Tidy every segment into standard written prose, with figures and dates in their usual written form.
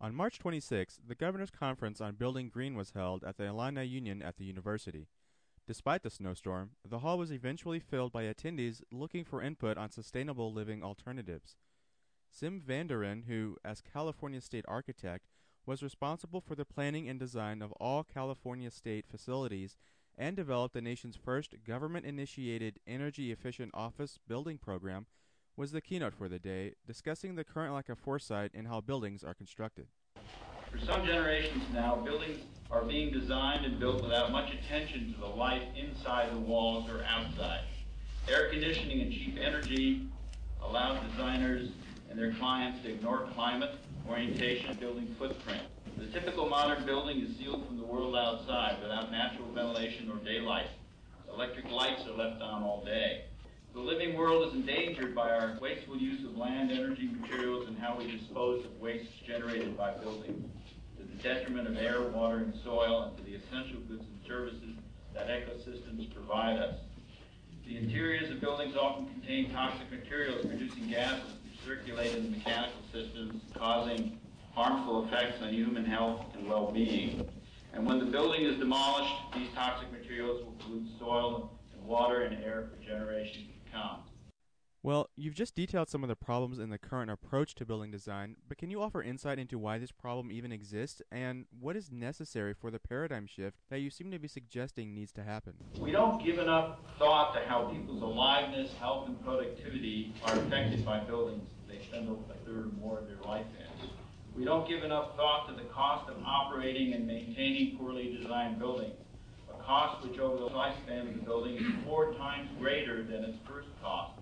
On March 26, the Governor's Conference on Building Green was held at the Alumni Union at the university. Despite the snowstorm, the hall was eventually filled by attendees looking for input on sustainable living alternatives. Sim Vanderen, who, as California state architect, was responsible for the planning and design of all California state facilities and developed the nation's first government-initiated energy-efficient office building program, was the keynote for the day, discussing the current lack of foresight in how buildings are constructed. For some generations now, buildings are being designed and built without much attention to the life inside the walls or outside. Air conditioning and cheap energy allow designers and their clients to ignore climate, orientation, and building footprint. The typical modern building is sealed from the world outside without natural ventilation or daylight. Electric lights are left on all day. The living world is endangered by our wasteful use of land, energy, materials, and how we dispose of waste generated by buildings, to the detriment of air, water, and soil, and to the essential goods and services that ecosystems provide us. The interiors of buildings often contain toxic materials, producing gases which circulate in the mechanical systems, causing harmful effects on human health and well-being. And when the building is demolished, these toxic materials will pollute soil and water and air for generations to come. Well, you've just detailed some of the problems in the current approach to building design, but can you offer insight into why this problem even exists and what is necessary for the paradigm shift that you seem to be suggesting needs to happen? We don't give enough thought to how people's aliveness, health, and productivity are affected by buildings they spend a third or more of their life in. We don't give enough thought to the cost of operating and maintaining poorly designed buildings, a cost which over the lifespan of the building is 4 times greater than its first cost.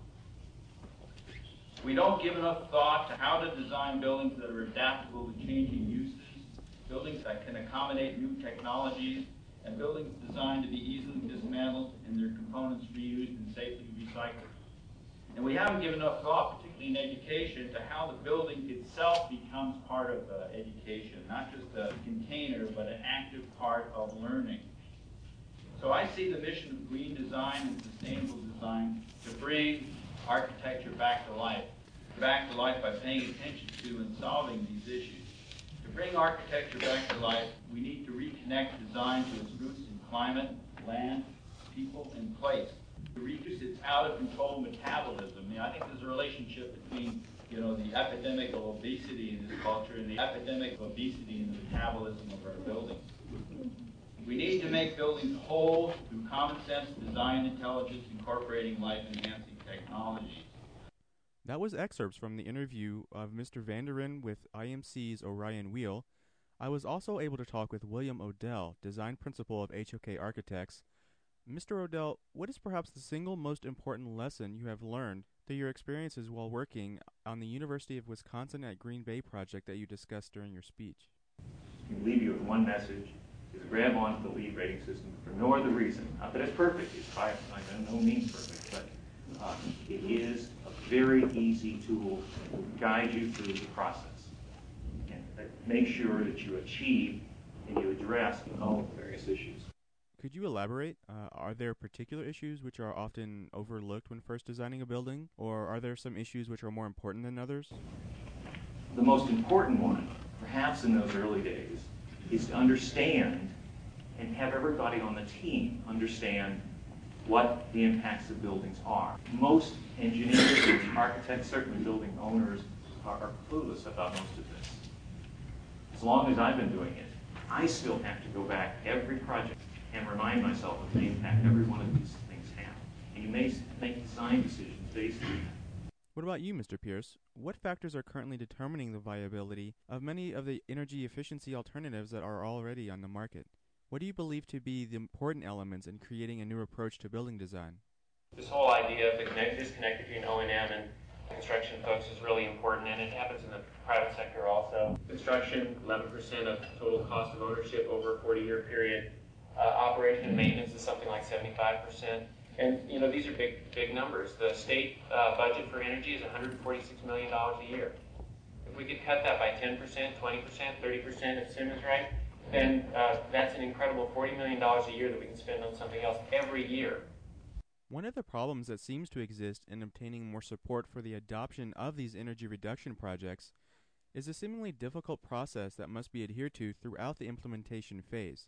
We don't give enough thought to how to design buildings that are adaptable to changing uses, buildings that can accommodate new technologies, and buildings designed to be easily dismantled and their components reused and safely recycled. And we haven't given enough thought, particularly in education, to how the building itself becomes part of education, not just a container, but an active part of learning. So I see the mission of green design and sustainable design to bring architecture back to life by paying attention to and solving these issues. To bring architecture back to life, we need to reconnect design to its roots in climate, land, people, and place. To reduce its out-of-control metabolism. I think there's a relationship between, the epidemic of obesity in this culture and the epidemic of obesity in the metabolism of our buildings. We need to make buildings whole through common sense, design intelligence, incorporating life-enhancing technologies. That was excerpts from the interview of Mr. Vanderen with IMC's Orion Wheel. I was also able to talk with William Odell, design principal of HOK Architects. Mr. Odell, what is perhaps the single most important lesson you have learned through your experiences while working on the University of Wisconsin at Green Bay project that you discussed during your speech? I can leave you with one message, is grab onto the LEED rating system for no other reason. Not that it's perfect, it's by no means perfect, but it is a very easy tool to guide you through the process and make sure that you achieve and you address all the various issues. Could you elaborate? Are there particular issues which are often overlooked when first designing a building, or are there some issues which are more important than others? The most important one, perhaps in those early days, is to understand and have everybody on the team understand what the impacts of buildings are. Most engineers and architects, certainly building owners, are clueless about most of this. As long as I've been doing it, I still have to go back every project and remind myself of the impact every one of these things have. And you may make design decisions based on that. What about you, Mr. Pierce? What factors are currently determining the viability of many of the energy efficiency alternatives that are already on the market? What do you believe to be the important elements in creating a new approach to building design? This whole idea of the disconnect between O&M and construction folks is really important, and it happens in the private sector also. Construction, 11% of total cost of ownership over a 40-year period. Operation and maintenance is something like 75%. And, these are big numbers. The state budget for energy is $146 million a year. If we could cut that by 10%, 20%, 30%, if Sim is right, then that's an incredible $40 million a year that we can spend on something else every year. One of the problems that seems to exist in obtaining more support for the adoption of these energy reduction projects is a seemingly difficult process that must be adhered to throughout the implementation phase.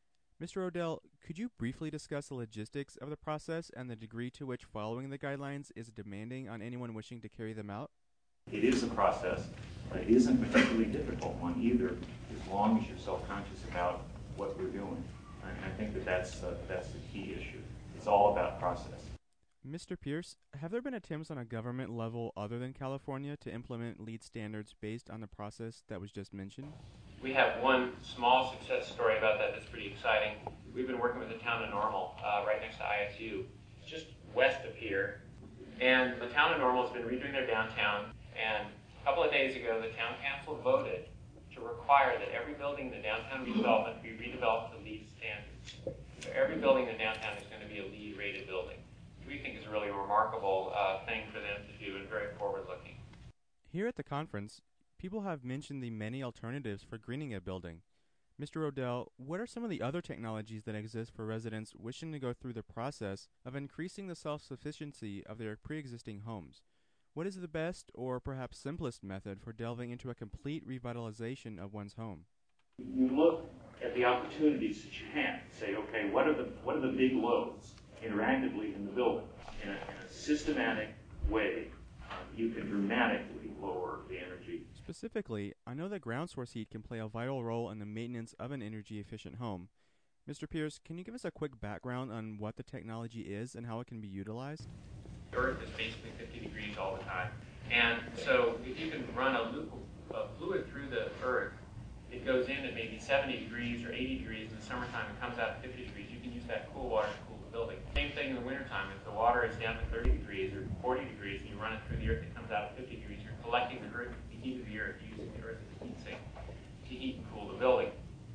Mr. Odell, could you briefly discuss the logistics of the process and the degree to which following the guidelines is demanding on anyone wishing to carry them out? It is a process, but it isn't a particularly difficult one either, as long as you're self-conscious about what we're doing. And I think that's the key issue. It's all about process. Mr. Pierce, have there been attempts on a government level other than California to implement LEED standards based on the process that was just mentioned? We have one small success story about that that's pretty exciting. We've been working with the town of Normal, right next to ISU, just west of here. And the town of Normal has been redoing their downtown. And a couple of days ago, the town council voted to require that every building in the downtown redevelopment be redeveloped to LEED standards. So every building in the downtown is going to be a LEED rated building. We think is a really remarkable thing for them to do and very forward-looking. Here at the conference, people have mentioned the many alternatives for greening a building. Mr. Odell, what are some of the other technologies that exist for residents wishing to go through the process of increasing the self-sufficiency of their pre-existing homes? What is the best or perhaps simplest method for delving into a complete revitalization of one's home? You look at the opportunities that you have. Say, okay, what are the big loads interactively in the building? In a systematic way, you can dramatically lower the energy. Specifically, I know that ground source heat can play a vital role in the maintenance of an energy-efficient home. Mr. Pierce, can you give us a quick background on what the technology is and how it can be utilized? The Earth is basically 50 degrees all the time. And so if you can run a loop of fluid through the Earth, it goes in at maybe 70 degrees or 80 degrees in the summertime and comes out at 50 degrees. You can use that cool water to cool the building. Same thing in the wintertime. If the water is down to 30 degrees or 40 degrees and you run it through the Earth, it comes out at 50 degrees. You're collecting the heat of the Earth, using the Earth as a heat sink to heat and cool the building.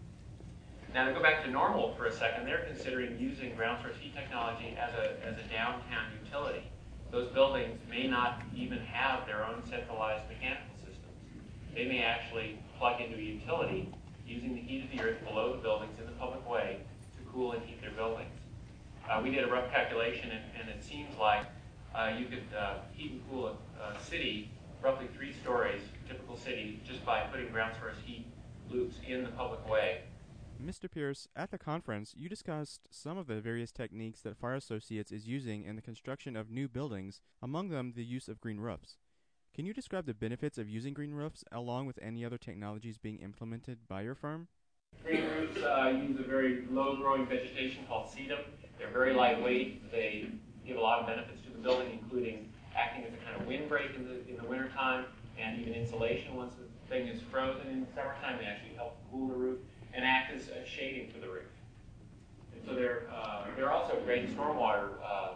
Now to go back to Normal for a second, they're considering using ground source heat technology as a downtown utility. Those buildings may not even have their own centralized mechanical systems. They may actually plug into a utility using the heat of the Earth below the buildings in the public way to cool and heat their buildings. We did a rough calculation, and it seems like you could heat and cool a city, roughly 3 stories, typical city, just by putting ground source heat loops in the public way. Mr. Pierce, at the conference, you discussed some of the various techniques that Fire Associates is using in the construction of new buildings, among them the use of green roofs. Can you describe the benefits of using green roofs, along with any other technologies being implemented by your firm? Green roofs use a very low-growing vegetation called sedum. They're very lightweight. They give a lot of benefits to the building, including acting as a kind of windbreak in the wintertime, and even insulation once the thing is frozen in the summertime. They actually help cool the roof and act as a shading for the roof. And so they're also a great stormwater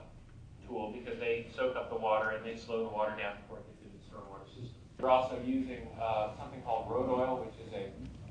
tool because they soak up the water and they slow the water down before it gets into the stormwater system. We're also using something called road oil, which is a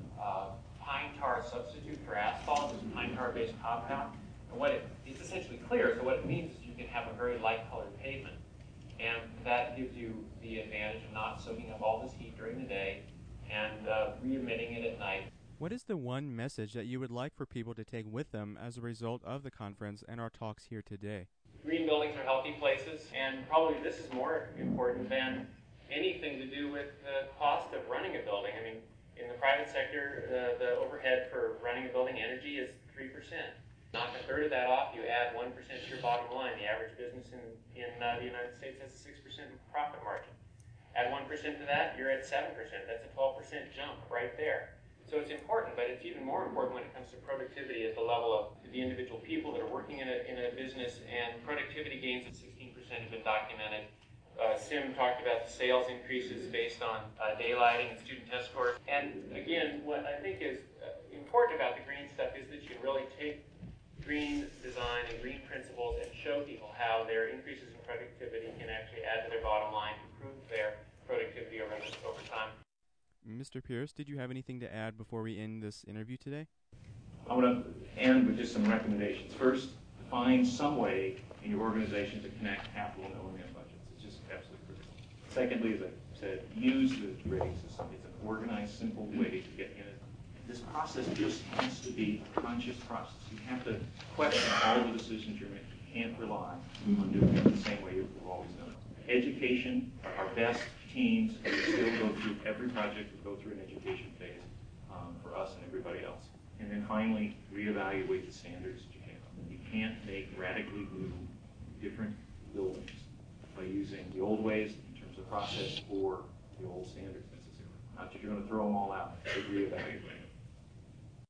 pine tar substitute for asphalt. It's a pine tar-based compound. And it's essentially clear, so what it means is you can have a very light-colored pavement. And that gives you the advantage of not soaking up all this heat during the day and re-emitting it at night. What is the one message that you would like for people to take with them as a result of the conference and our talks here today? Green buildings are healthy places, and probably this is more important than anything to do with the cost of running a building. I mean, in the private sector, the overhead for running a building energy is 3%. Knock a third of that off, you add 1% to your bottom line. The average business in the United States has a 6% profit margin. Add 1% to that, you're at 7%. That's a 12% jump right there. So it's important, but it's even more important when it comes to productivity at the level of the individual people that are working in a business, and productivity gains of 16% have been documented. Sim talked about the sales increases based on daylighting and student test scores. And again, what I think is important about the green stuff is that you can really take green design and green principles and show people how their increases in productivity can actually add to their bottom line, improve their productivity over time. Mr. Pierce, did you have anything to add before we end this interview today? I want to end with just some recommendations. First, find some way in your organization to connect capital and O&M budgets. It's just absolutely critical. Secondly, as I said, use the rating system. It's an organized, simple way to get in it. This process just has to be a conscious process. You have to question all the decisions you're making. You can't rely on doing it the same way you've always done it. Education, our best teams, and we still go through every project, we go through an education phase for us and everybody else. And then finally, reevaluate the standards that you have. You can't make radically new, different buildings by using the old ways in terms of process or the old standards necessarily. Not that you're going to throw them all out, but reevaluate.